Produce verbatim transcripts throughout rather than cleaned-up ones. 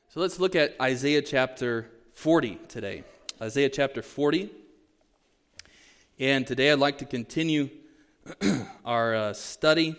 So let's look at Isaiah chapter forty today. Isaiah chapter forty. And today I'd like to continue our uh, study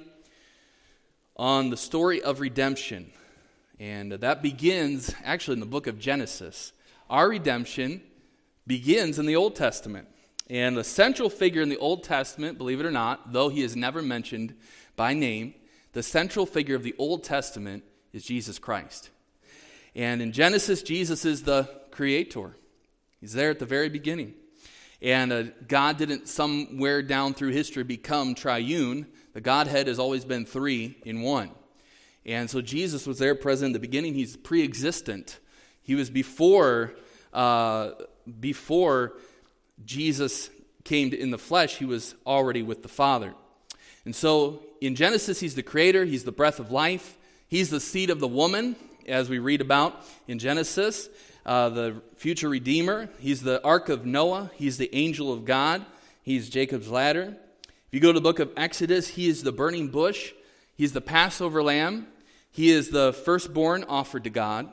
on the story of redemption. And that begins actually in the book of Genesis. Our redemption begins in the Old Testament. And the central figure in the Old Testament, believe it or not, though he is never mentioned by name, the central figure of the Old Testament is Jesus Christ. And in Genesis, Jesus is the creator. He's there at the very beginning. And uh, God didn't somewhere down through history become triune. The Godhead has always been three in one. And so Jesus was there present at the beginning. He's pre-existent. He was before, uh, before Jesus came in the flesh, he was already with the Father. And so in Genesis, he's the creator. He's the breath of life. He's the seed of the woman, as we read about in Genesis, uh, the future Redeemer. He's the Ark of Noah. He's the angel of God. He's Jacob's ladder. If you go to the book of Exodus, he is the burning bush. He's the Passover lamb. He is the firstborn offered to God.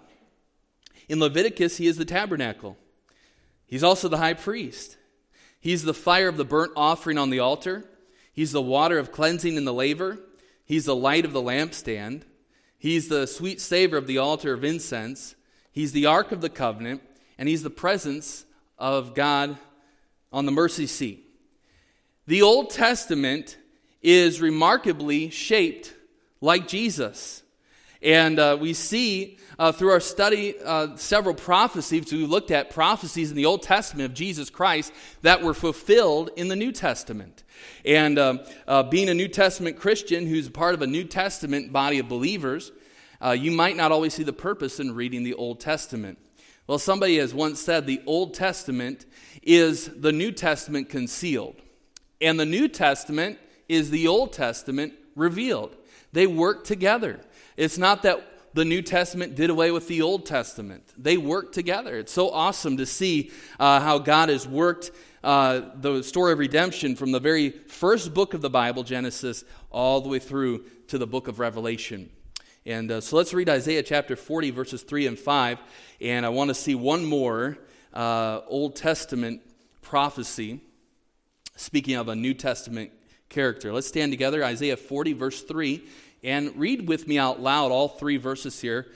In Leviticus, he is the tabernacle. He's also the high priest. He's the fire of the burnt offering on the altar. He's the water of cleansing in the laver. He's the light of the lampstand. He's the sweet savor of the altar of incense. He's the ark of the covenant. And he's the presence of God on the mercy seat. The Old Testament is remarkably shaped like Jesus. And uh, we see uh, through our study uh, several prophecies. We looked at prophecies in the Old Testament of Jesus Christ that were fulfilled in the New Testament. And uh, uh, being a New Testament Christian who's part of a New Testament body of believers, uh, you might not always see the purpose in reading the Old Testament. Well, somebody has once said the Old Testament is the New Testament concealed. And the New Testament is the Old Testament revealed. They work together. It's not that the New Testament did away with the Old Testament. They work together. It's so awesome to see uh, how God has worked uh, the story of redemption from the very first book of the Bible, Genesis, all the way through to the book of Revelation. And uh, so let's read Isaiah chapter forty, verses three and five. And I want to see one more uh, Old Testament prophecy, speaking of a New Testament character. Let's stand together, Isaiah forty, verse three. And read with me out loud all three verses here.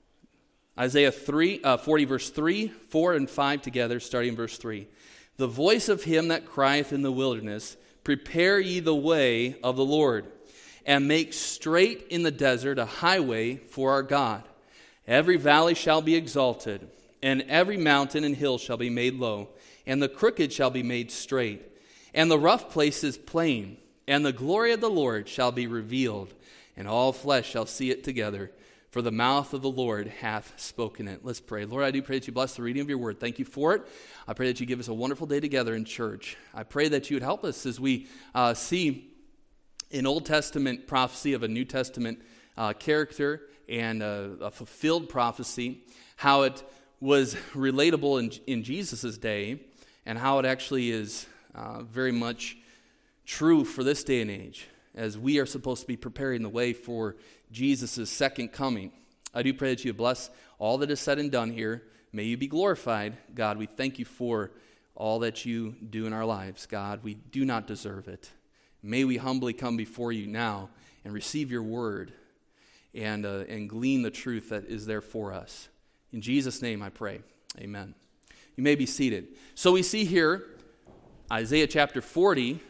Isaiah three, uh, forty, verse three, four, and five together, starting in verse three. The voice of him that crieth in the wilderness, prepare ye the way of the Lord, and make straight in the desert a highway for our God. Every valley shall be exalted, and every mountain and hill shall be made low, and the crooked shall be made straight, and the rough places plain, and the glory of the Lord shall be revealed, and all flesh shall see it together, for the mouth of the Lord hath spoken it. Let's pray. Lord, I do pray that you bless the reading of your word. Thank you for it. I pray that you give us a wonderful day together in church. I pray that you would help us as we uh, see an Old Testament prophecy of a New Testament uh, character and a, a fulfilled prophecy, how it was relatable in, in Jesus' day, and how it actually is uh, very much true for this day and age, as we are supposed to be preparing the way for Jesus' second coming. I do pray that you bless all that is said and done here. May you be glorified. God, we thank you for all that you do in our lives. God, we do not deserve it. May we humbly come before you now and receive your word and, uh, and glean the truth that is there for us. In Jesus' name I pray. Amen. You may be seated. So we see here, Isaiah chapter forty,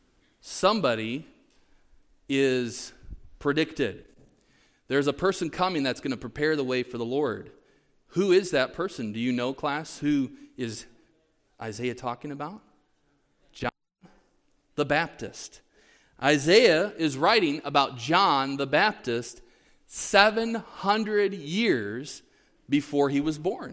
somebody is predicted. There's a person coming that's going to prepare the way for the Lord. Who is that person? Do you know, class? Who is Isaiah talking about? John the Baptist. Isaiah is writing about John the Baptist seven hundred years before he was born.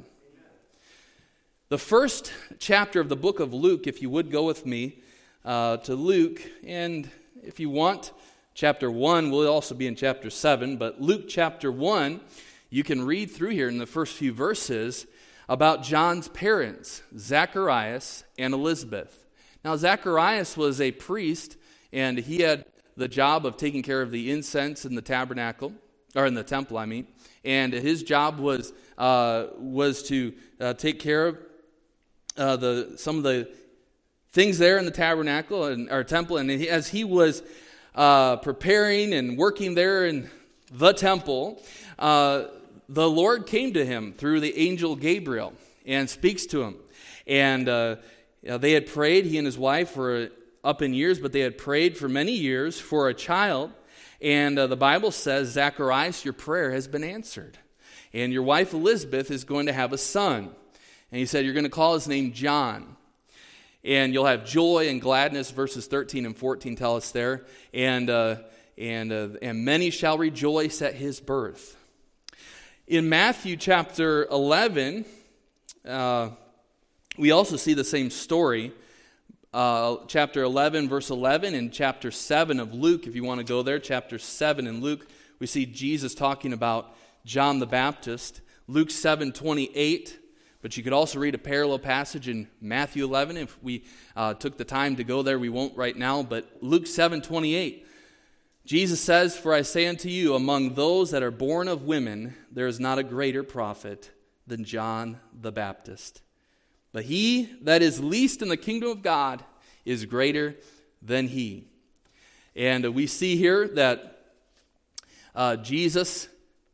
The first chapter of the book of Luke, if you would go with me uh, to Luke, and if you want, chapter one will also be in chapter seven, but Luke chapter one, you can read through here in the first few verses about John's parents, Zacharias and Elizabeth. Now, Zacharias was a priest, and he had the job of taking care of the incense in the tabernacle, or in the temple, I mean. and his job was uh, was to uh, take care of uh, the some of the things there in the tabernacle and our temple. And he, as he was uh, preparing and working there in the temple, uh, the Lord came to him through the angel Gabriel and speaks to him. And uh, you know, they had prayed, he and his wife were up in years, but they had prayed for many years for a child. And uh, the Bible says, Zacharias, your prayer has been answered. And your wife Elizabeth is going to have a son. And he said, you're going to call his name John. And you'll have joy and gladness, verses thirteen and fourteen tell us there. And, uh, and, uh, and many shall rejoice at his birth. In Matthew chapter eleven, uh, we also see the same story. Uh, chapter eleven, verse eleven, and chapter seven of Luke, if you want to go there, chapter seven in Luke, we see Jesus talking about John the Baptist. Luke seven twenty-eight, but you could also read a parallel passage in Matthew eleven. If we uh, took the time to go there, we won't right now, but Luke seven twenty-eight, Jesus says, for I say unto you, among those that are born of women, there is not a greater prophet than John the Baptist. But he that is least in the kingdom of God is greater than he. And we see here that uh, Jesus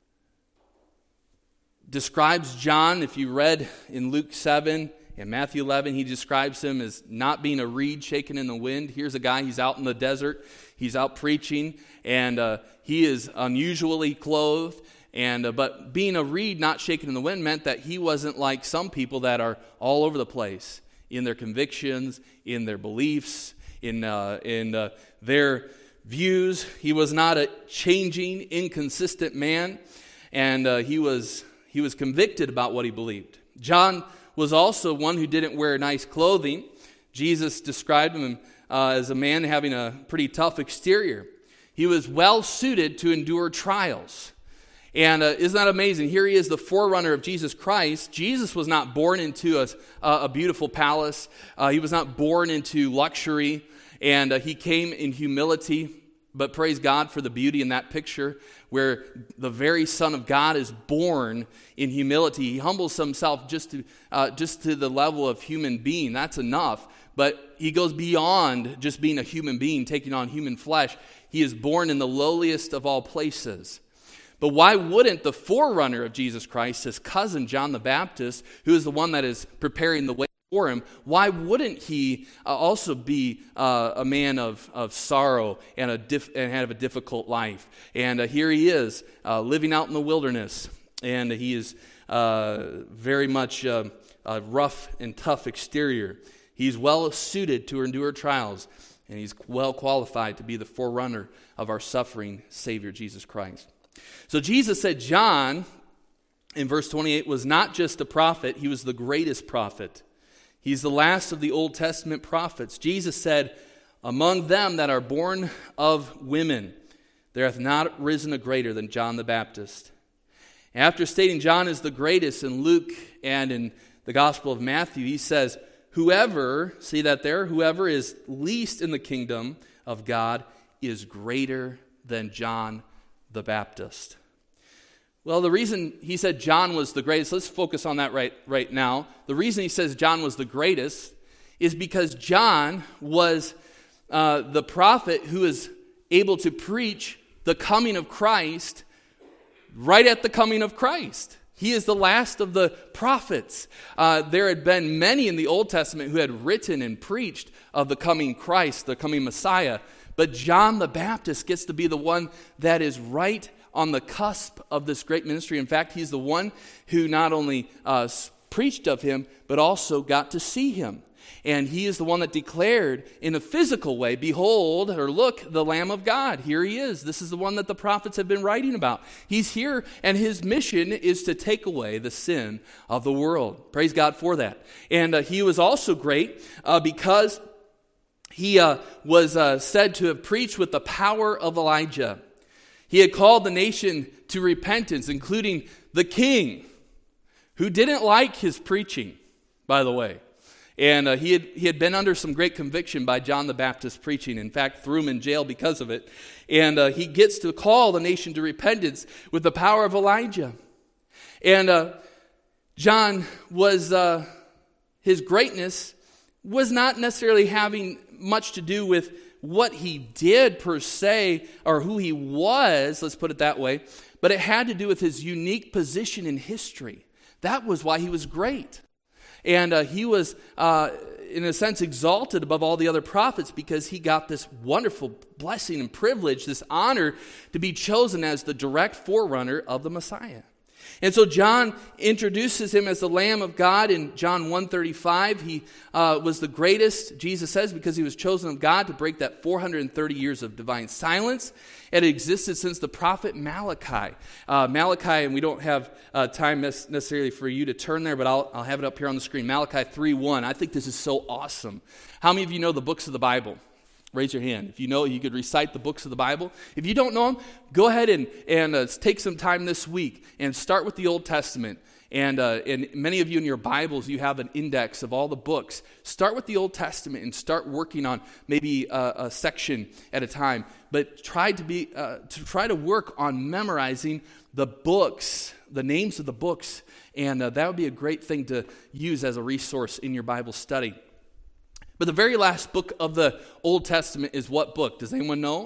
describes John. If you read in Luke seven and Matthew eleven, he describes him as not being a reed shaken in the wind. Here's a guy, he's out in the desert, he's out preaching, and uh, he is unusually clothed. And uh, but being a reed not shaken in the wind meant that he wasn't like some people that are all over the place in their convictions, in their beliefs, in uh, in uh, their views. He was not a changing, inconsistent man, and uh, he was he was convicted about what he believed. John was also one who didn't wear nice clothing. Jesus described him uh, as a man having a pretty tough exterior. He was well suited to endure trials. And uh, isn't that amazing? Here he is, the forerunner of Jesus Christ. Jesus was not born into a, a beautiful palace. Uh, he was not born into luxury. And uh, he came in humility. But praise God for the beauty in that picture where the very Son of God is born in humility. He humbles himself just to, uh, just to the level of human being. That's enough. But he goes beyond just being a human being, taking on human flesh. He is born in the lowliest of all places. But why wouldn't the forerunner of Jesus Christ, his cousin John the Baptist, who is the one that is preparing the way for him, why wouldn't he uh, also be uh, a man of, of sorrow and, a diff- and have a difficult life? And uh, here he is, uh, living out in the wilderness, and he is uh, very much uh, a rough and tough exterior. He's well suited to endure trials, and he's well qualified to be the forerunner of our suffering Savior, Jesus Christ. So Jesus said John, in verse twenty-eight, was not just a prophet, he was the greatest prophet. He's the last of the Old Testament prophets. Jesus said, among them that are born of women, there hath not risen a greater than John the Baptist. After stating John is the greatest in Luke and in the Gospel of Matthew, he says, whoever, see that there, whoever is least in the kingdom of God is greater than John the Baptist. Well, the reason he said John was the greatest, let's focus on that right, right now. The reason he says John was the greatest is because John was uh, the prophet who is able to preach the coming of Christ right at the coming of Christ. He is the last of the prophets. Uh, there had been many in the Old Testament who had written and preached of the coming Christ, the coming Messiah. But John the Baptist gets to be the one that is right on the cusp of this great ministry. In fact, he's the one who not only uh, preached of him, but also got to see him. And he is the one that declared in a physical way, behold, or look, the Lamb of God. Here he is. This is the one that the prophets have been writing about. He's here, and his mission is to take away the sin of the world. Praise God for that. And uh, he was also great uh, because he uh, was uh, said to have preached with the power of Elijah. He had called the nation to repentance, including the king, who didn't like his preaching, by the way. And uh, he had he had been under some great conviction by John the Baptist preaching. In fact, threw him in jail because of it. And uh, he gets to call the nation to repentance with the power of Elijah. And uh, John was, uh, his greatness was not necessarily having much to do with what he did per se, or who he was, let's put it that way, but it had to do with his unique position in history. That was why he was great. And uh, he was, uh, in a sense, exalted above all the other prophets because he got this wonderful blessing and privilege, this honor to be chosen as the direct forerunner of the Messiah. And so John introduces him as the Lamb of God in John one thirty-five. He uh, was the greatest, Jesus says, because he was chosen of God to break that four hundred thirty years of divine silence. It existed since the prophet Malachi. Uh, Malachi, and we don't have uh, time necessarily for you to turn there, but I'll, I'll have it up here on the screen. Malachi three one. I think this is so awesome. How many of you know the books of the Bible? Raise your hand. If you know, you could recite the books of the Bible. If you don't know them, go ahead and, and uh, take some time this week and start with the Old Testament. And, uh, and many of you in your Bibles, you have an index of all the books. Start with the Old Testament and start working on maybe a, a section at a time. But try to be uh, to try to work on memorizing the books, the names of the books. And uh, that would be a great thing to use as a resource in your Bible study. But the very last book of the Old Testament is what book? Does anyone know?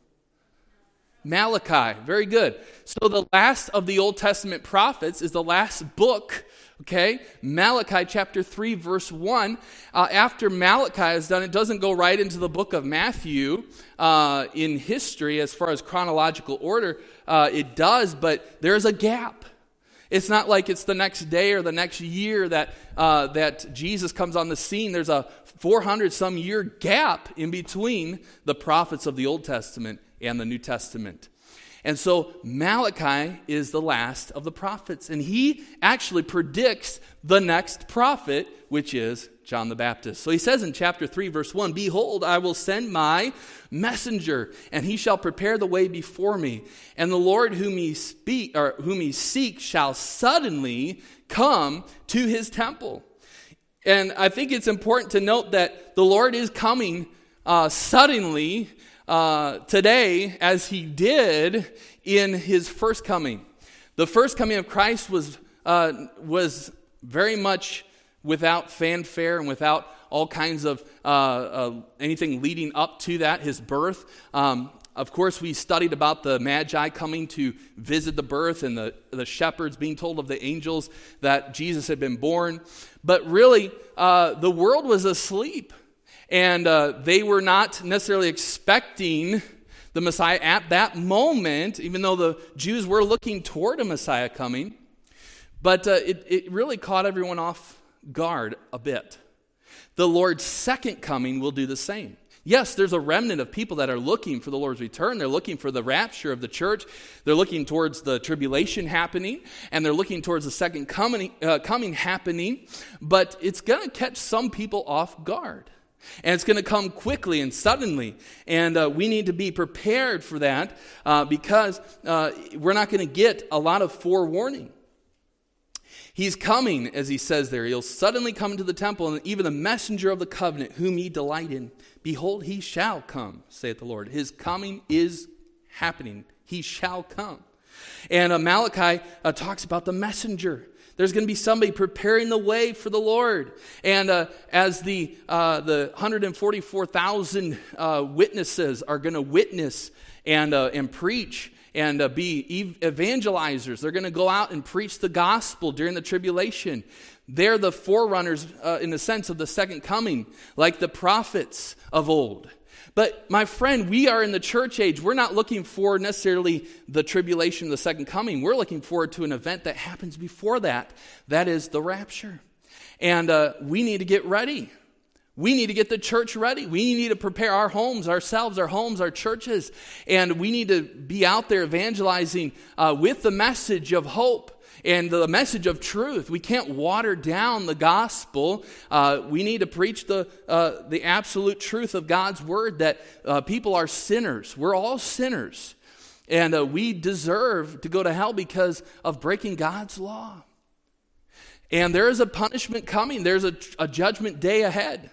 Malachi. Very good. So the last of the Old Testament prophets is the last book, okay? Malachi chapter three, verse one. Uh, after Malachi is done, it doesn't go right into the book of Matthew uh, in history as far as chronological order. Uh, it does, but there's a gap. It's not like it's the next day or the next year that uh, that Jesus comes on the scene. There's a four hundred some year gap in between the prophets of the Old Testament and the New Testament. And so Malachi is the last of the prophets. And he actually predicts the next prophet, which is John the Baptist. So he says in chapter three, verse one, "Behold, I will send my messenger, and he shall prepare the way before me. And the Lord whom he speak or whom he seeks shall suddenly come to his temple." And I think it's important to note that the Lord is coming uh, suddenly uh, today, as he did in his first coming. The first coming of Christ was uh, was very much without fanfare and without all kinds of uh, uh, anything leading up to that, his birth. Um, of course, we studied about the Magi coming to visit the birth and the, the shepherds being told of the angels that Jesus had been born. But really, uh, the world was asleep, and uh, they were not necessarily expecting the Messiah at that moment, even though the Jews were looking toward a Messiah coming. But uh, it, it really caught everyone off guard a bit. The Lord's second coming will do the same. Yes, there's a remnant of people that are looking for the Lord's return. They're looking for the rapture of the church. They're looking towards the tribulation happening, and they're looking towards the second coming, uh, coming happening. But it's going to catch some people off guard. And it's going to come quickly and suddenly. And uh, we need to be prepared for that uh, because uh, we're not going to get a lot of forewarning. He's coming, as he says there. He'll suddenly come to the temple, and even the messenger of the covenant, whom ye delight in. Behold, he shall come, saith the Lord. His coming is happening. He shall come. And uh, Malachi uh, talks about the messenger. There's going to be somebody preparing the way for the Lord. And uh, as the uh, the one hundred forty-four thousand uh, witnesses are going to witness and uh, and preach and uh, be evangelizers, they're going to go out and preach the gospel during the tribulation. They're the forerunners uh, in the sense of the second coming, like the prophets of old. But my friend, we are in the church age. We're not looking for necessarily the tribulation of the second coming. We're looking forward to an event that happens before that. That is the rapture. And uh, we need to get ready. We need to get the church ready. We need to prepare our homes, ourselves, our homes, our churches. And we need to be out there evangelizing uh, with the message of hope and the message of truth. We can't water down the gospel. Uh, we need to preach the uh, the absolute truth of God's word, that uh, people are sinners. We're all sinners. And uh, we deserve to go to hell because of breaking God's law. And there is a punishment coming. There's a, a judgment day ahead.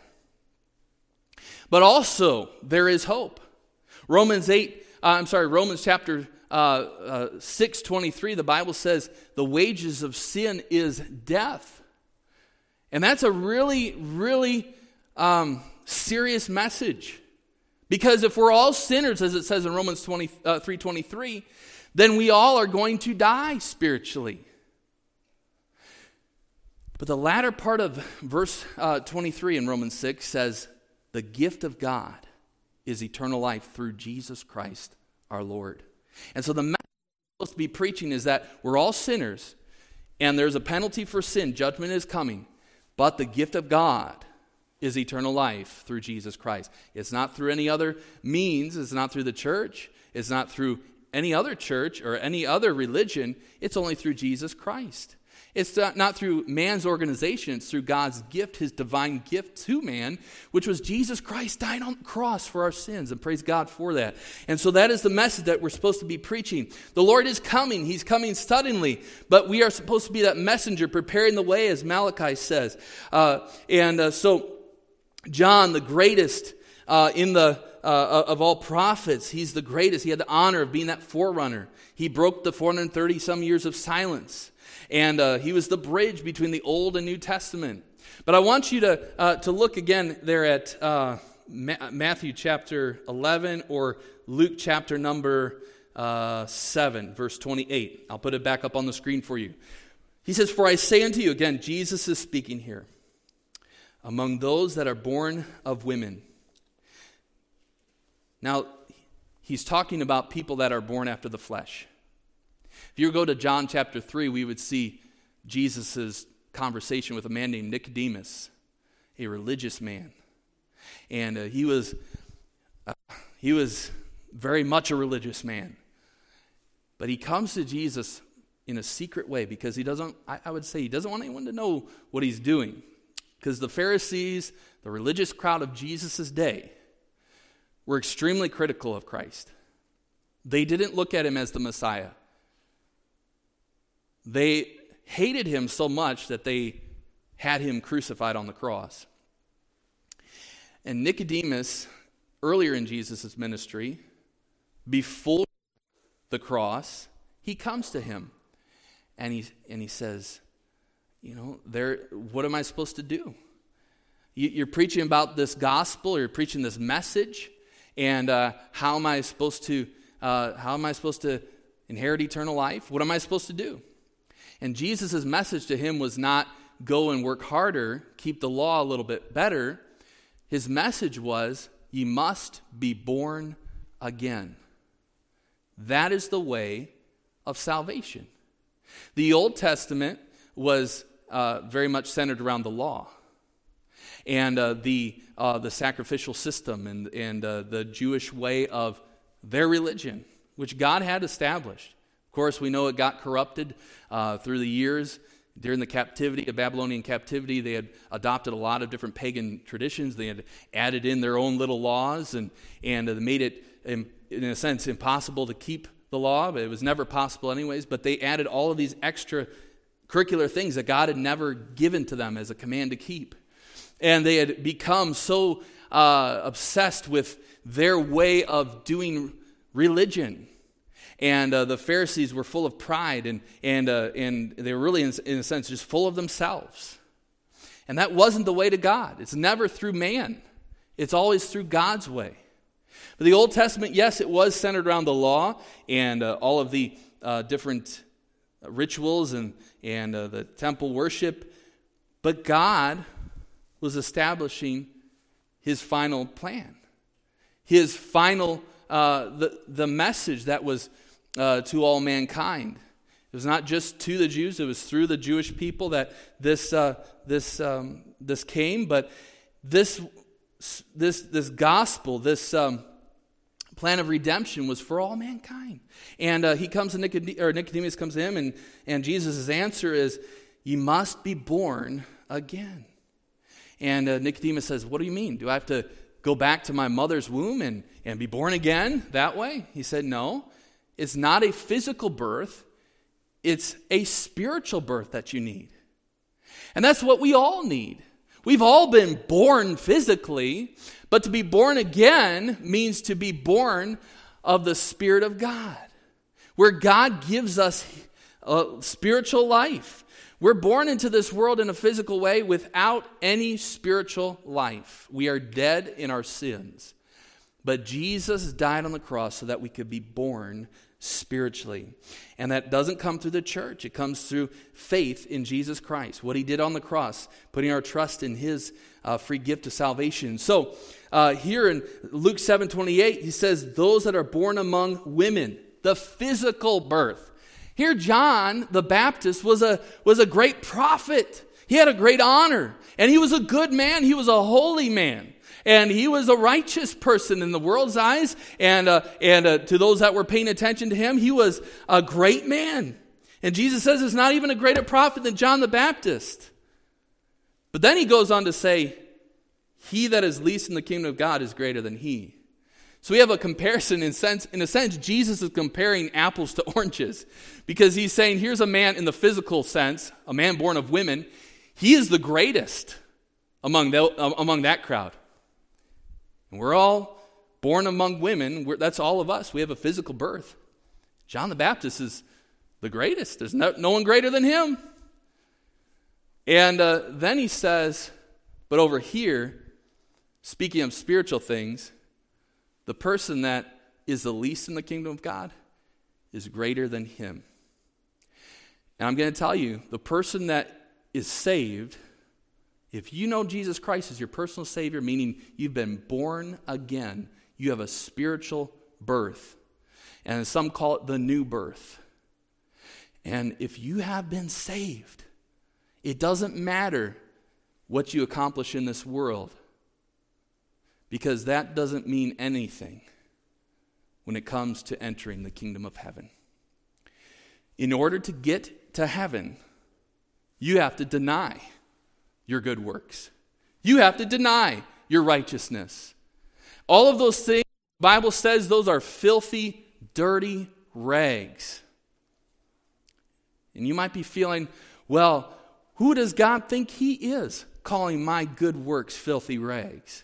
But also, there is hope. Romans eight, uh, I'm sorry, Romans chapter uh, uh, six twenty-three, the Bible says the wages of sin is death. And that's a really, really um, serious message. Because if we're all sinners, as it says in Romans three twenty-three, then we all are going to die spiritually. But the latter part of verse uh, twenty-three in Romans six says, the gift of God is eternal life through Jesus Christ our Lord. And so the message we're supposed to be preaching is that we're all sinners, and there's a penalty for sin. Judgment is coming. But the gift of God is eternal life through Jesus Christ. It's not through any other means. It's not through the church. It's not through any other church or any other religion. It's only through Jesus Christ. It's not, not through man's organization. It's through God's gift, his divine gift to man, which was Jesus Christ died on the cross for our sins. And praise God for that. And so that is the message that we're supposed to be preaching. The Lord is coming. He's coming suddenly. But we are supposed to be that messenger preparing the way, as Malachi says. Uh, and uh, so John, the greatest uh, in the uh, of all prophets, he's the greatest. He had the honor of being that forerunner. He broke the four hundred thirty some years of silence. And uh, he was the bridge between the Old and New Testament. But I want you to uh, to look again there at uh, Ma- Matthew chapter eleven or Luke chapter number uh, seven, verse twenty-eight. I'll put it back up on the screen for you. He says, for I say unto you, again, Jesus is speaking here, among those that are born of women. Now, he's talking about people that are born after the flesh. If you go to John chapter three, we would see Jesus' conversation with a man named Nicodemus, a religious man. And uh, he was uh, he was very much a religious man. But he comes to Jesus in a secret way because he doesn't, I, I would say, he doesn't want anyone to know what he's doing. Because the Pharisees, the religious crowd of Jesus' day, were extremely critical of Christ. They didn't look at him as the Messiah. They hated him so much that they had him crucified on the cross. And Nicodemus, earlier in Jesus' ministry, before the cross, he comes to him and he and he says, you know, there, what am I supposed to do? You, you're preaching about this gospel, or you're preaching this message, and uh, how am I supposed to uh, how am I supposed to inherit eternal life? What am I supposed to do? And Jesus' message to him was not go and work harder, keep the law a little bit better. His message was, ye must be born again. That is the way of salvation. The Old Testament was uh, very much centered around the law and uh, the uh, the sacrificial system and, and uh, the Jewish way of their religion, which God had established. Of course, we know it got corrupted uh, through the years. During the captivity, the Babylonian captivity, they had adopted a lot of different pagan traditions. They had added in their own little laws, and and uh, made it, in, in a sense, impossible to keep the law. But it was never possible anyways. But they added all of these extra curricular things that God had never given to them as a command to keep. And they had become so uh, obsessed with their way of doing religion. And uh, the Pharisees were full of pride, and and uh, and they were really, in, in a sense, just full of themselves. And that wasn't the way to God. It's never through man. It's always through God's way. But the Old Testament, yes, it was centered around the law and uh, all of the uh, different rituals and, and uh, the temple worship. But God was establishing his final plan. His final, uh, the, the message that was Uh, to all mankind. It was not just to the Jews; it was through the Jewish people that this uh, this um, this came. But this this this gospel, this um, plan of redemption, was for all mankind. And uh, he comes to Nicodemus, or Nicodemus comes to him, and and Jesus' answer is, "You must be born again." And uh, Nicodemus says, "What do you mean? Do I have to go back to my mother's womb and and be born again that way?" He said, "No. It's not a physical birth. It's a spiritual birth that you need." And that's what we all need. We've all been born physically, but to be born again means to be born of the Spirit of God. where God gives us a spiritual life. We're born into this world in a physical way without any spiritual life. We are dead in our sins. But Jesus died on the cross so that we could be born spiritually. And that doesn't come through the church. It comes through faith in Jesus Christ. What he did on the cross, putting our trust in his uh, free gift of salvation. So uh, here in Luke seven twenty-eight, he says, those that are born among women, the physical birth. Here John the Baptist was a, was a great prophet. He had a great honor. And he was a good man. He was a holy man. And he was a righteous person in the world's eyes. And, uh, and uh, to those that were paying attention to him, he was a great man. And Jesus says there's not even a greater prophet than John the Baptist. But then he goes on to say, he that is least in the kingdom of God is greater than he. So we have a comparison in sense, in a sense, Jesus is comparing apples to oranges. Because he's saying, here's a man in the physical sense, a man born of women. He is the greatest among, the, uh, among that crowd. And we're all born among women. We're, that's all of us. We have a physical birth. John the Baptist is the greatest. There's no, no one greater than him. And uh, then he says, but over here, speaking of spiritual things, the person that is the least in the kingdom of God is greater than him. And I'm going to tell you, the person that is saved, if you know Jesus Christ as your personal Savior, meaning you've been born again, you have a spiritual birth. And some call it the new birth. And if you have been saved, it doesn't matter what you accomplish in this world, because that doesn't mean anything when it comes to entering the kingdom of heaven. In order to get to heaven, you have to deny your good works. You have to deny your righteousness. All of those things, the Bible says those are filthy, dirty rags. And you might be feeling, well, who does God think he is, calling my good works filthy rags?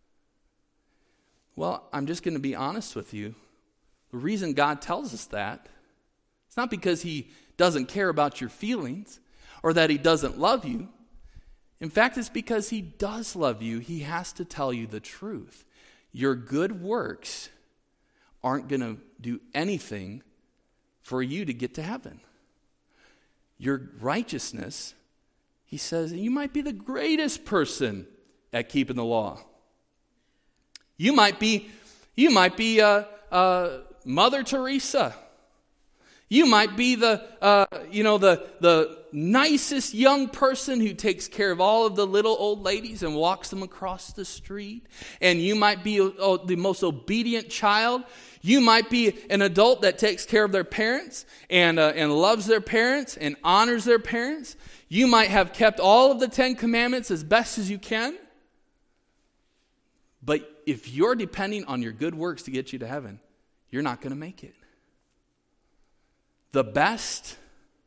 Well, I'm just going to be honest with you. The reason God tells us that, it's not because he doesn't care about your feelings or that he doesn't love you. In fact, it's because he does love you. He has to tell you the truth. Your good works aren't going to do anything for you to get to heaven. Your righteousness, he says, you might be the greatest person at keeping the law. You might be, you might be uh, uh, Mother Teresa. You might be the, uh, you know, the the nicest young person who takes care of all of the little old ladies and walks them across the street. And you might be oh, the most obedient child. You might be an adult that takes care of their parents and uh, and loves their parents and honors their parents. You might have kept all of the Ten Commandments as best as you can. But if you're depending on your good works to get you to heaven, you're not going to make it. The best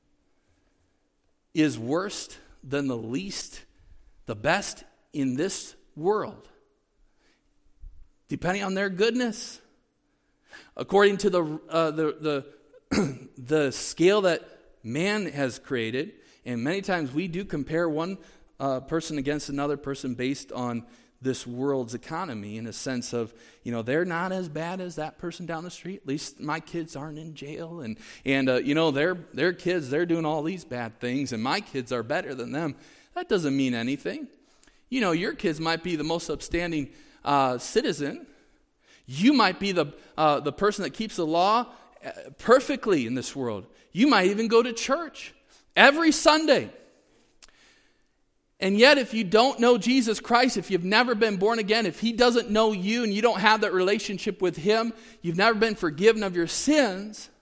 is worse than the least, the best in this world, depending on their goodness. According to the uh, the the, the scale that man has created, and many times we do compare one uh, person against another person based on this world's economy, in a sense of, you know, they're not as bad as that person down the street. At least my kids aren't in jail, and and uh, you know, their their kids, they're doing all these bad things, and my kids are better than them. That doesn't mean anything. You know, your kids might be the most upstanding uh, citizen. You might be the uh, the person that keeps the law perfectly in this world. You might even go to church every Sunday. And yet, if you don't know Jesus Christ, if you've never been born again, if he doesn't know you and you don't have that relationship with him, you've never been forgiven of your sins,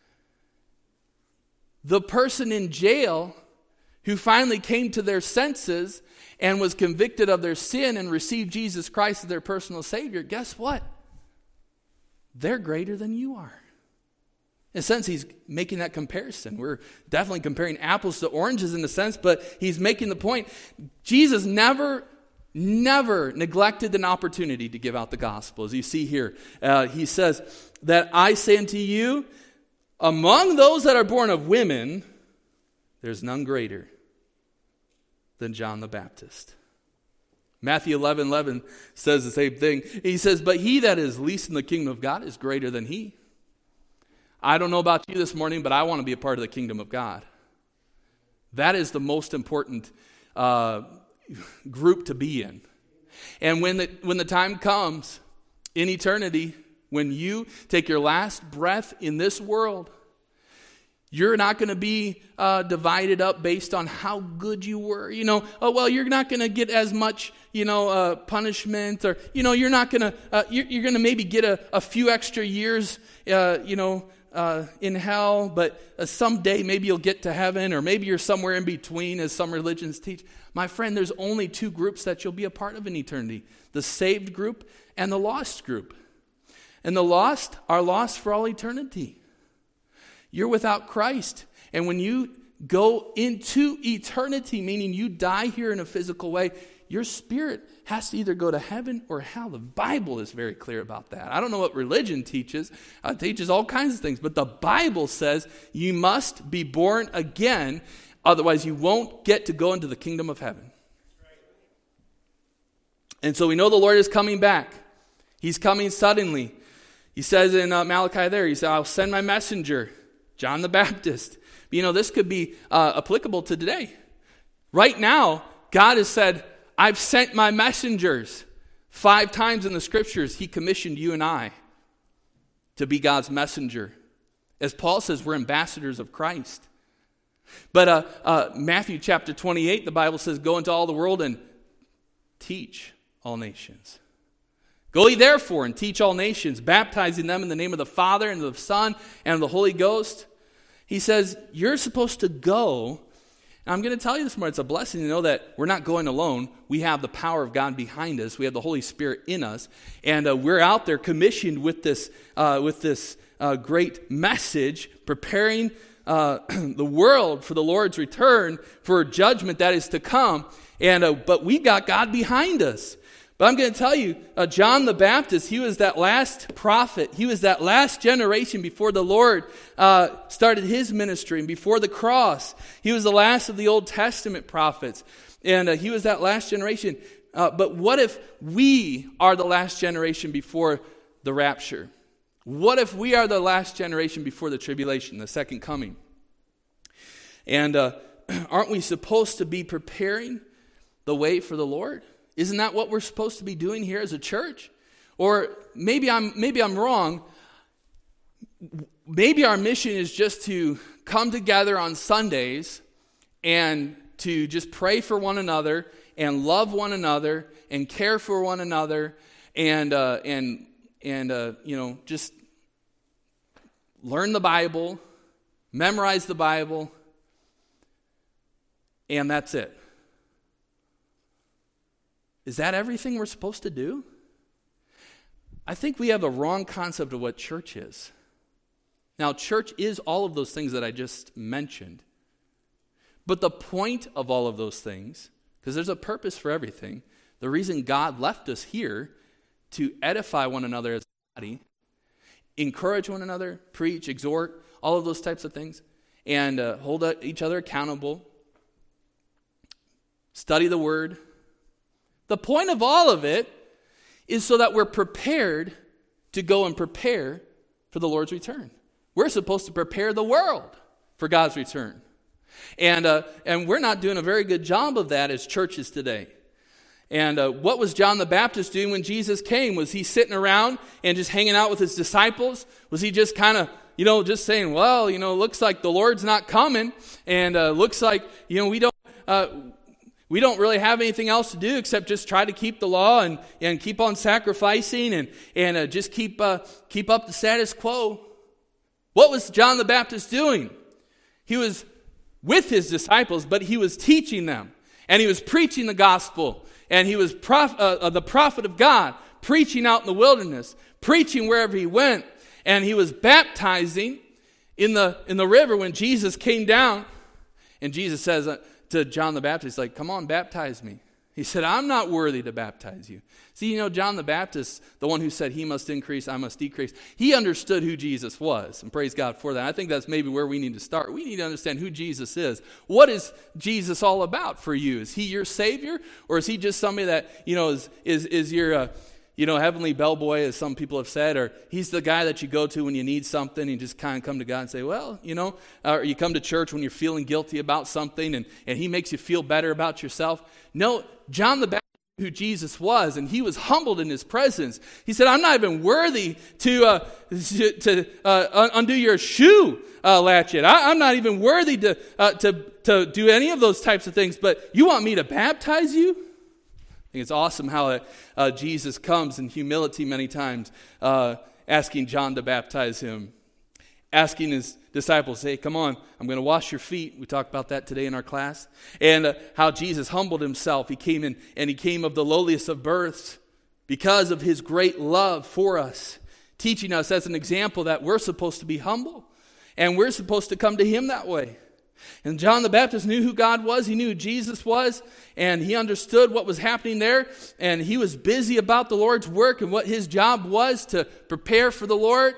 the person in jail who finally came to their senses and was convicted of their sin and received Jesus Christ as their personal Savior, guess what? They're greater than you are. In a sense, he's making that comparison. We're definitely comparing apples to oranges in a sense, but he's making the point. Jesus never, never neglected an opportunity to give out the gospel. As you see here, uh, he says that I say unto you, among those that are born of women, there's none greater than John the Baptist. Matthew eleven eleven says the same thing. He says, but he that is least in the kingdom of God is greater than he. I don't know about you this morning, but I want to be a part of the kingdom of God. That is the most important uh, group to be in. And when the, when the time comes in eternity, when you take your last breath in this world, you're not going to be uh, divided up based on how good you were. You know, oh, well, you're not going to get as much, you know, uh, punishment, or, you know, you're not going to, uh, you're, you're going to maybe get a, a few extra years, uh, you know, uh, in hell, but uh, someday maybe you'll get to heaven, or maybe you're somewhere in between, as some religions teach. My friend, there's only two groups that you'll be a part of in eternity: the saved group and the lost group. And the lost are lost for all eternity. You're without Christ. And when you go into eternity, meaning you die here in a physical way, your spirit has to either go to heaven or hell. The Bible is very clear about that. I don't know what religion teaches. It teaches all kinds of things. But the Bible says you must be born again. Otherwise, you won't get to go into the kingdom of heaven. And so we know the Lord is coming back. He's coming suddenly. He says in uh, Malachi there, he said, I'll send my messenger, John the Baptist. But, you know, this could be uh, applicable to today. Right now, God has said, I've sent my messengers. Five times in the scriptures, he commissioned you and I to be God's messenger. As Paul says, we're ambassadors of Christ. But uh, uh, Matthew chapter twenty-eight, the Bible says, go into all the world and teach all nations. Go ye therefore and teach all nations, baptizing them in the name of the Father and of the Son and of the Holy Ghost. He says, you're supposed to go. And I'm going to tell you this morning, it's a blessing to know that we're not going alone. We have the power of God behind us. We have the Holy Spirit in us. And uh, we're out there commissioned with this, uh, with this uh, great message, preparing uh, the world for the Lord's return, for judgment that is to come. And uh, but we got God behind us. But I'm going to tell you, uh, John the Baptist, he was that last prophet. He was that last generation before the Lord uh, started his ministry and before the cross. He was the last of the Old Testament prophets. And uh, he was that last generation. Uh, but what if we are the last generation before the rapture? What if we are the last generation before the tribulation, the second coming? And uh, aren't we supposed to be preparing the way for the Lord? Isn't that what we're supposed to be doing here as a church? Or maybe I'm maybe I'm wrong. Maybe our mission is just to come together on Sundays and to just pray for one another and love one another and care for one another and uh, and and uh, you know, just learn the Bible, memorize the Bible, and that's it. Is that everything we're supposed to do? I think we have a wrong concept of what church is. Now, church is all of those things that I just mentioned. But the point of all of those things, because there's a purpose for everything, the reason God left us here to edify one another as a body, encourage one another, preach, exhort, all of those types of things, and uh, hold each other accountable, study the Word. The point of all of it is so that we're prepared to go and prepare for the Lord's return. We're supposed to prepare the world for God's return. And uh, and we're not doing a very good job of that as churches today. And uh, what was John the Baptist doing when Jesus came? Was he sitting around and just hanging out with his disciples? Was he just kind of, you know, just saying, well, you know, looks like the Lord's not coming, and uh, looks like, you know, we don't... Uh, We don't really have anything else to do except just try to keep the law and, and keep on sacrificing and, and uh, just keep uh, keep up the status quo. What was John the Baptist doing? He was with his disciples, but he was teaching them. And he was preaching the gospel. And he was prof- uh, uh, the prophet of God, preaching out in the wilderness, preaching wherever he went. And he was baptizing in the, in the river when Jesus came down. And Jesus says... Uh, to John the Baptist, like, come on, baptize me. He said, I'm not worthy to baptize you. See, you know, John the Baptist, the one who said he must increase, I must decrease, he understood who Jesus was. And praise God for that. I think that's maybe where we need to start. We need to understand who Jesus is. What is Jesus all about for you? Is he your Savior? Or is he just somebody that, you know, is is, is your, uh, you know, heavenly bellboy, as some people have said? Or he's the guy that you go to when you need something and you just kind of come to God and say, well, you know, or you come to church when you're feeling guilty about something and, and he makes you feel better about yourself. No, John the Baptist, who Jesus was, and he was humbled in his presence. He said, I'm not even worthy to uh, to uh, undo your shoe uh, latchet. I, I'm not even worthy to, uh, to, to do any of those types of things, but you want me to baptize you? I think it's awesome how uh, Jesus comes in humility many times, uh, asking John to baptize him. Asking his disciples, hey, come on, I'm going to wash your feet. We talked about that today in our class. And uh, how Jesus humbled himself. He came in, and he came of the lowliest of births because of his great love for us, teaching us as an example that we're supposed to be humble, and we're supposed to come to him that way. And John the Baptist knew who God was. He knew who Jesus was, and he understood what was happening there, and he was busy about the Lord's work and what his job was to prepare for the Lord.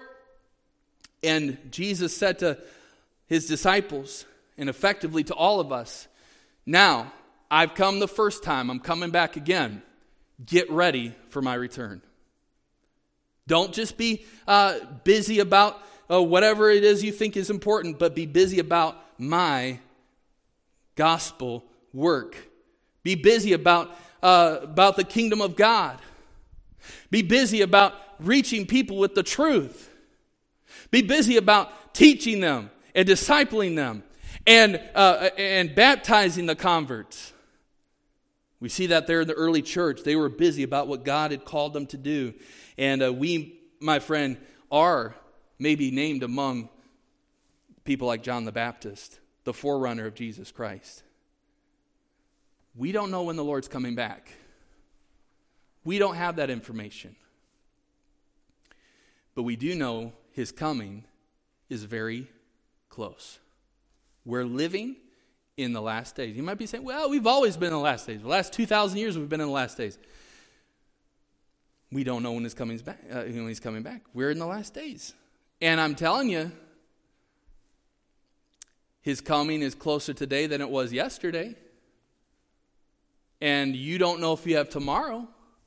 And Jesus said to his disciples, and effectively to all of us, now, I've come the first time, I'm coming back again. Get ready for my return. Don't just be uh, busy about uh, whatever it is you think is important, but be busy about my gospel work. Be busy about, uh, about the kingdom of God. Be busy about reaching people with the truth. Be busy about teaching them and discipling them and uh, and baptizing the converts. We see that there in the early church. They were busy about what God had called them to do. And uh, we, my friend, are maybe named among people like John the Baptist, the forerunner of Jesus Christ. We don't know when the Lord's coming back. We don't have that information. But we do know his coming is very close. We're living in the last days. You might be saying, well, we've always been in the last days. The last two thousand years we've been in the last days. We don't know when he's coming back. Uh, when he's coming back. We're in the last days. And I'm telling you, his coming is closer today than it was yesterday. And you don't know if you have tomorrow.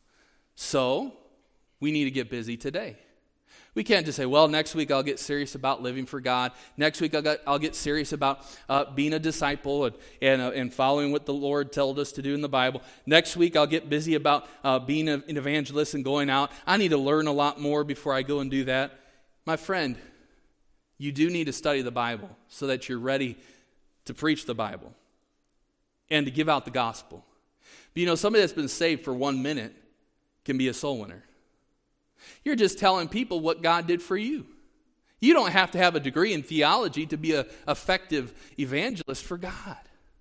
So we need to get busy today. We can't just say, well, next week I'll get serious about living for God. Next week I'll get, I'll get serious about uh, being a disciple and and, uh, and following what the Lord told us to do in the Bible. Next week I'll get busy about uh, being a, an evangelist and going out. I need to learn a lot more before I go and do that. My friend, you do need to study the Bible so that you're ready to preach the Bible and to give out the gospel. But you know, somebody that's been saved for one minute can be a soul winner. You're just telling people what God did for you. You don't have to have a degree in theology to be an effective evangelist for God.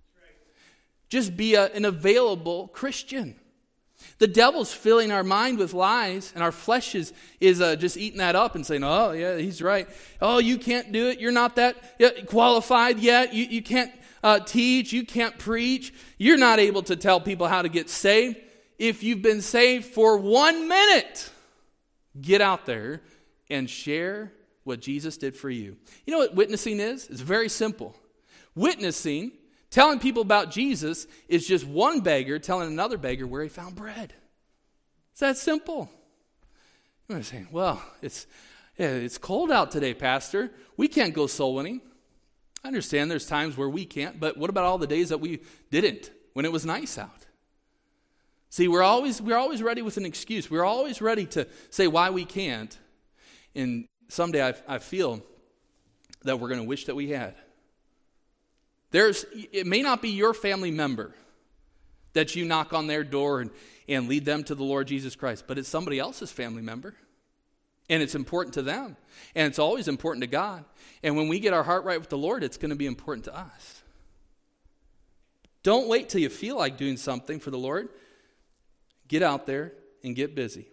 Just be a, an available Christian. The devil's filling our mind with lies, and our flesh is, is uh, just eating that up and saying, oh, yeah, he's right. Oh, you can't do it. You're not that qualified yet. You, you can't uh, teach. You can't preach. You're not able to tell people how to get saved. If you've been saved for one minute, get out there and share what Jesus did for you. You know what witnessing is? It's very simple. Witnessing, telling people about Jesus, is just one beggar telling another beggar where he found bread. It's that simple. You're saying, well, it's, yeah, it's cold out today, Pastor. We can't go soul winning. I understand there's times where we can't, but what about all the days that we didn't, when it was nice out? See, we're always we're always ready with an excuse. We're always ready to say why we can't. And someday I, I feel that we're going to wish that we had. There's it may not be your family member that you knock on their door and, and lead them to the Lord Jesus Christ, but it's somebody else's family member. And it's important to them. And it's always important to God. And when we get our heart right with the Lord, it's going to be important to us. Don't wait till you feel like doing something for the Lord. Get out there and get busy.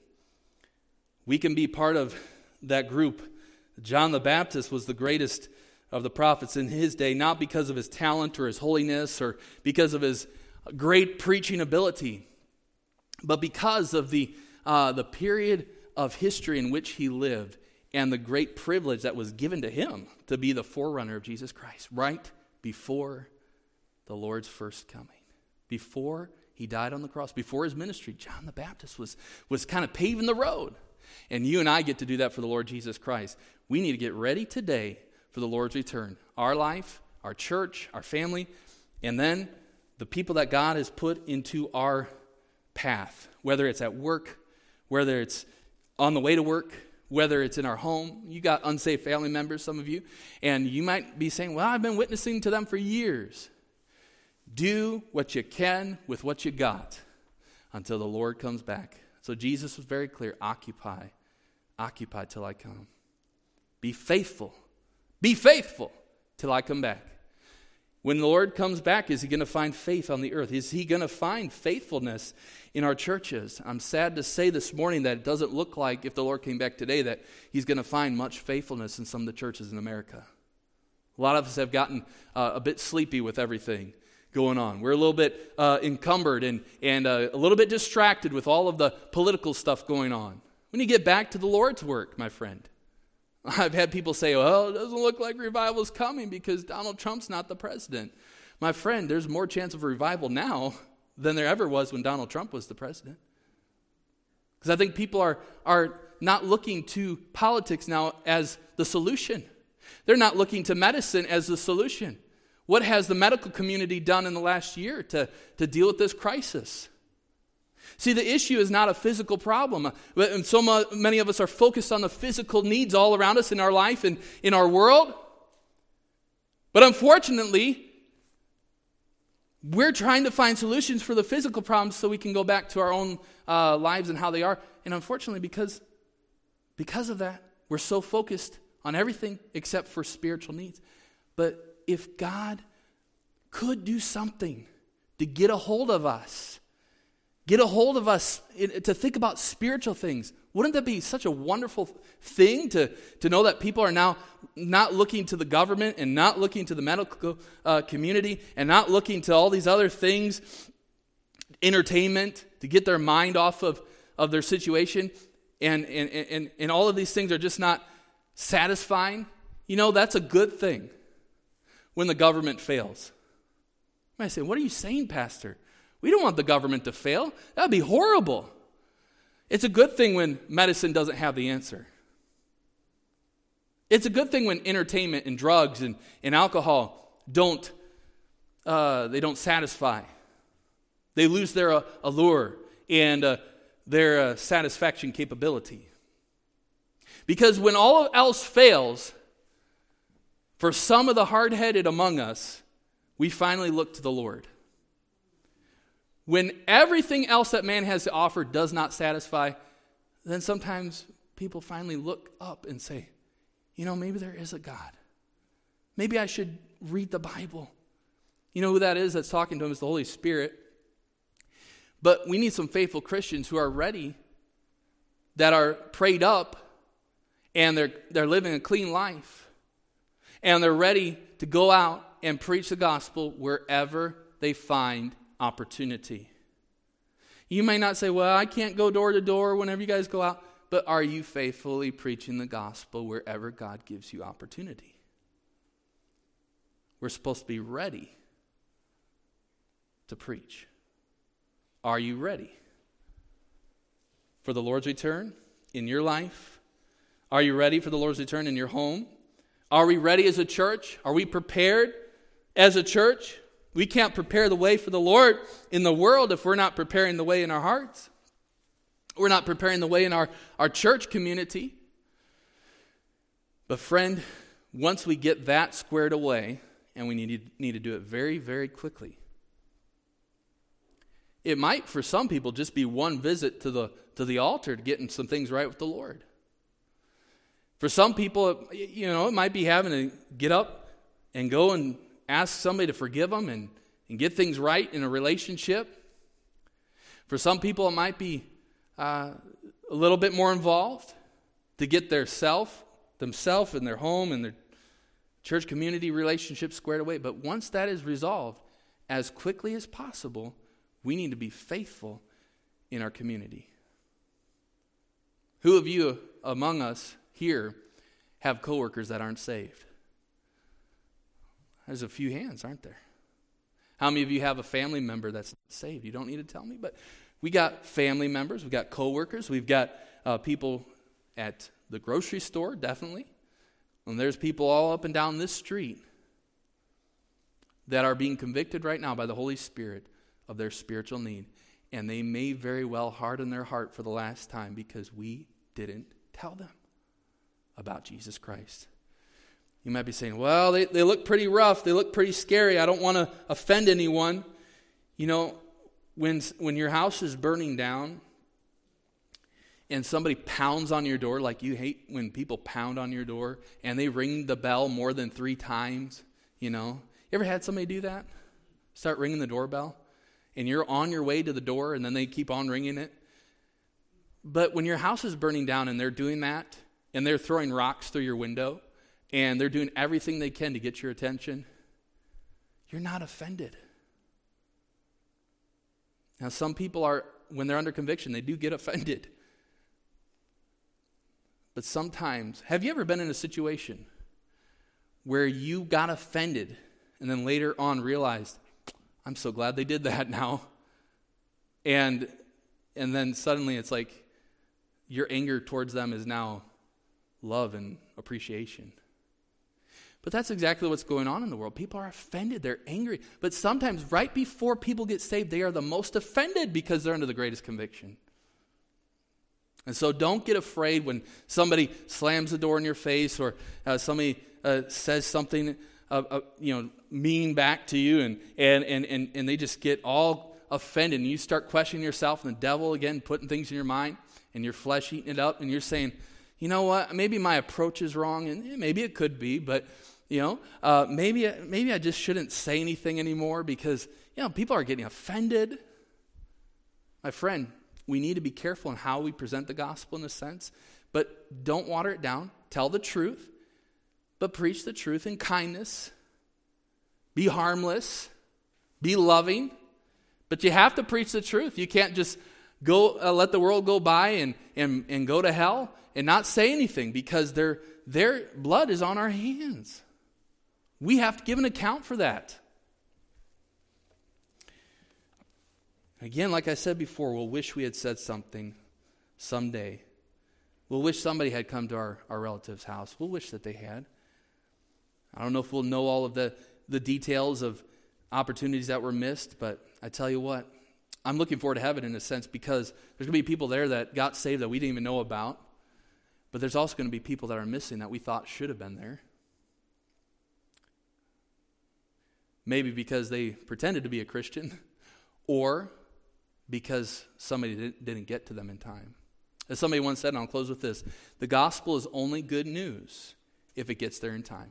We can be part of that group. John the Baptist was the greatest of the prophets in his day, not because of his talent or his holiness or because of his great preaching ability, but because of the uh, the period of history in which he lived and the great privilege that was given to him to be the forerunner of Jesus Christ right before the Lord's first coming. Before he died on the cross, before his ministry, John the Baptist was, was kind of paving the road. And you and I get to do that for the Lord Jesus Christ. We need to get ready today for the Lord's return. Our life, our church, our family, and then the people that God has put into our path, whether it's at work, whether it's on the way to work, whether it's in our home. You got unsaved family members, some of you, and you might be saying, well, I've been witnessing to them for years. Do what you can with what you got until the Lord comes back. So Jesus was very clear, occupy, occupy till I come. Be faithful, be faithful till I come back. When the Lord comes back, is he going to find faith on the earth? Is he going to find faithfulness in our churches? I'm sad to say this morning that it doesn't look like, if the Lord came back today, that he's going to find much faithfulness in some of the churches in America. A lot of us have gotten uh, a bit sleepy with everything going on. We're a little bit uh, encumbered and, and uh, a little bit distracted with all of the political stuff going on. We need to get back to the Lord's work, my friend. I've had people say, well, it doesn't look like revival is coming because Donald Trump's not the president. My friend, there's more chance of a revival now than there ever was when Donald Trump was the president. Because I think people are, are not looking to politics now as the solution. They're not looking to medicine as the solution. What has the medical community done in the last year to, to deal with this crisis? See, the issue is not a physical problem. And so many of us are focused on the physical needs all around us in our life and in our world. But unfortunately, we're trying to find solutions for the physical problems so we can go back to our own uh, lives and how they are. And unfortunately, because, because of that, we're so focused on everything except for spiritual needs. But if God could do something to get a hold of us, get a hold of us to think about spiritual things, wouldn't that be such a wonderful thing to, to know that people are now not looking to the government and not looking to the medical uh, community and not looking to all these other things, entertainment, to get their mind off of, of their situation, and, and, and, and all of these things are just not satisfying? You know, that's a good thing when the government fails. You might say, what are you saying, Pastor? We don't want the government to fail. That would be horrible. It's a good thing when medicine doesn't have the answer. It's a good thing when entertainment and drugs and, and alcohol don't uh, they don't satisfy. They lose their uh, allure and uh, their uh, satisfaction capability. Because when all else fails, for some of the hard-headed among us, we finally look to the Lord. When everything else that man has to offer does not satisfy, then sometimes people finally look up and say, you know, maybe there is a God. Maybe I should read the Bible. You know who that is that's talking to him is the Holy Spirit. But we need some faithful Christians who are ready, that are prayed up, and they're they're living a clean life. And they're ready to go out and preach the gospel wherever they find opportunity. You may not say, well, I can't go door to door whenever you guys go out, but are you faithfully preaching the gospel wherever God gives you opportunity? We're supposed to be ready to preach. Are you ready for the Lord's return in your life? Are you ready for the Lord's return in your home? Are we ready as a church? Are we prepared as a church? We can't prepare the way for the Lord in the world if we're not preparing the way in our hearts. We're not preparing the way in our, our church community. But friend, once we get that squared away, and we need, need to do it very, very quickly, it might, for some people, just be one visit to the, to the altar to getting some things right with the Lord. For some people, you know, it might be having to get up and go and ask somebody to forgive them and, and get things right in a relationship. For some people, it might be uh, a little bit more involved to get their self, themselves and their home and their church community relationship squared away. But once that is resolved, as quickly as possible, we need to be faithful in our community. Who of you among us here have coworkers that aren't saved? There's a few hands, aren't there? How many of you have a family member that's not saved? You don't need to tell me, but we got family members, we've got coworkers, we've got uh, people at the grocery store, definitely. And there's people all up and down this street that are being convicted right now by the Holy Spirit of their spiritual need. And they may very well harden their heart for the last time because we didn't tell them about Jesus Christ. You might be saying, well, they, they look pretty rough. They look pretty scary. I don't want to offend anyone. You know, when, when your house is burning down and somebody pounds on your door, like you hate when people pound on your door and they ring the bell more than three times, you know. You ever had somebody do that? Start ringing the doorbell and you're on your way to the door and then they keep on ringing it. But when your house is burning down and they're doing that and they're throwing rocks through your window and they're doing everything they can to get your attention, you're not offended. Now, some people are, when they're under conviction, they do get offended. But sometimes, have you ever been in a situation where you got offended and then later on realized, I'm so glad they did that now? And and then suddenly it's like your anger towards them is now love and appreciation. But that's exactly what's going on in the world. People are offended. They're angry. But sometimes right before people get saved, they are the most offended because they're under the greatest conviction. And so don't get afraid when somebody slams the door in your face or uh, somebody uh, says something uh, uh, you know, mean back to you and, and, and, and, and they just get all offended. And you start questioning yourself and the devil again putting things in your mind and your flesh eating it up. And you're saying, you know what, maybe my approach is wrong, and maybe it could be, but, you know, uh, maybe maybe I just shouldn't say anything anymore because, you know, people are getting offended. My friend, we need to be careful in how we present the gospel in a sense, but don't water it down. Tell the truth, but preach the truth in kindness. Be harmless. Be loving. But you have to preach the truth. You can't just go uh, let the world go by and, and, and go to hell and not say anything because their, their blood is on our hands. We have to give an account for that. Again, like I said before, we'll wish we had said something someday. We'll wish somebody had come to our, our relative's house. We'll wish that they had. I don't know if we'll know all of the, the details of opportunities that were missed, but I tell you what, I'm looking forward to heaven in a sense because there's going to be people there that got saved that we didn't even know about. But there's also going to be people that are missing that we thought should have been there. Maybe because they pretended to be a Christian or because somebody didn't get to them in time. As somebody once said, and I'll close with this, the gospel is only good news if it gets there in time.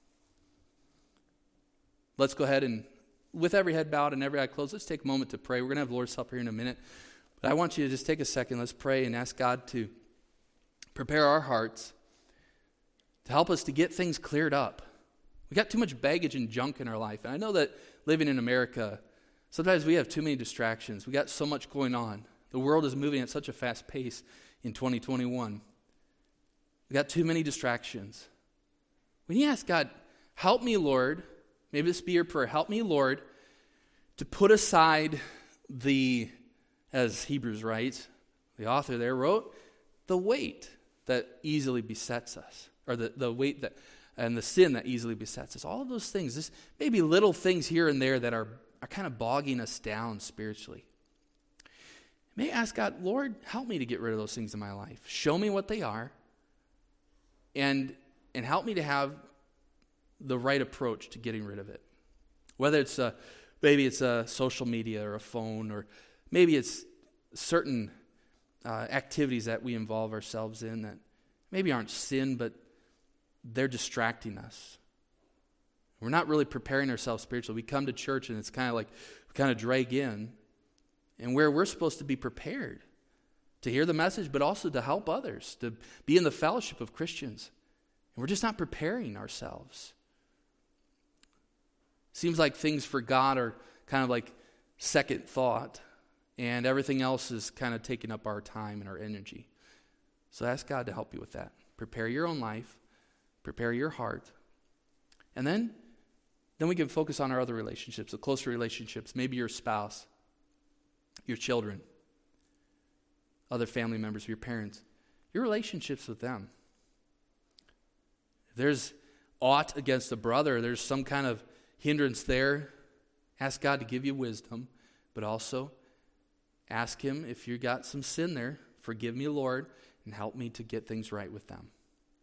Let's go ahead and, with every head bowed and every eye closed, let's take a moment to pray. We're going to have Lord's Supper here in a minute. But I want you to just take a second. Let's pray and ask God to prepare our hearts to help us to get things cleared up. We got too much baggage and junk in our life. And I know that living in America, sometimes we have too many distractions. We got so much going on. The world is moving at such a fast pace in twenty twenty-one. We got too many distractions. When you ask God, help me, Lord, maybe this be your prayer, help me, Lord, to put aside the, as Hebrews writes, the author there wrote, the weight that easily besets us, or the, the weight that, and the sin that easily besets us. All of those things, this maybe little things here and there that are, are kind of bogging us down spiritually. May I ask God, Lord, help me to get rid of those things in my life. Show me what they are, and and help me to have the right approach to getting rid of it. Whether it's a, maybe it's a social media or a phone, or maybe it's certain uh, activities that we involve ourselves in that maybe aren't sin, but they're distracting us. We're not really preparing ourselves spiritually. We come to church and it's kind of like we kind of drag in, and where we're supposed to be prepared to hear the message, but also to help others, to be in the fellowship of Christians. And we're just not preparing ourselves. Seems like things for God are kind of like second thought, and everything else is kind of taking up our time and our energy. So ask God to help you with that. Prepare your own life, prepare your heart, and then, then we can focus on our other relationships, the closer relationships, maybe your spouse, your children, other family members, your parents, your relationships with them. If there's aught against a brother, there's some kind of hindrance there, ask God to give you wisdom, but also ask him if you got some sin there, forgive me, Lord, and help me to get things right with them.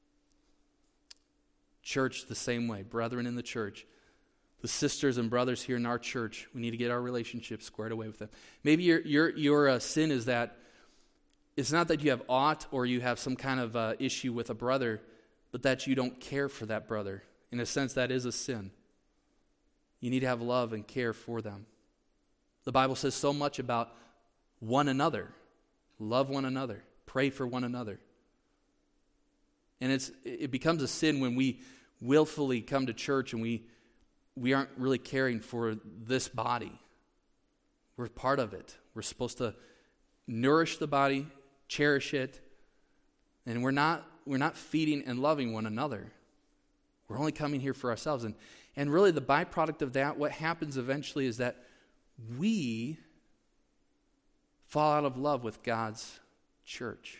Church, the same way. Brethren in the church, the sisters and brothers here in our church, we need to get our relationships squared away with them. Maybe your your your uh, sin is that it's not that you have aught or you have some kind of uh, issue with a brother, but that you don't care for that brother. In a sense, that is a sin. You need to have love and care for them. The Bible says so much about one another. Love one another. Pray for one another. And it's it becomes a sin when we willfully come to church and we we aren't really caring for this body. We're part of it. We're supposed to nourish the body, cherish it, and we're not we're not feeding and loving one another. We're only coming here for ourselves. And, and really the byproduct of that, what happens eventually is that we fall out of love with God's church.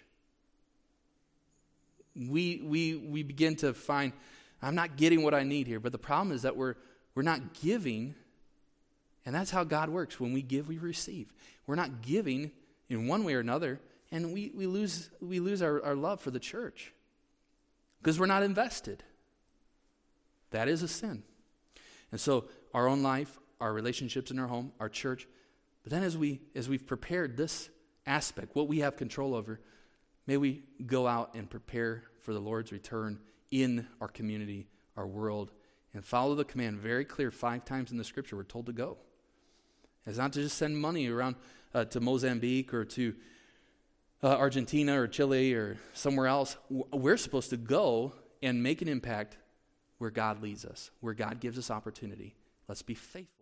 We we we begin to find, I'm not getting what I need here. But the problem is that we're we're not giving, and that's how God works. When we give, we receive. We're not giving in one way or another, and we, we lose we lose our, our love for the church. Because we're not invested. That is a sin. And so our own life, our relationships in our home, our church, but then as we as we've prepared this aspect, what we have control over, may we go out and prepare for the Lord's return in our community, our world, and follow the command. Very clear, five times in the scripture we're told to go. It's not to just send money around uh, to Mozambique or to uh, Argentina or Chile or somewhere else. We're supposed to go and make an impact where God leads us, where God gives us opportunity. Let's be faithful.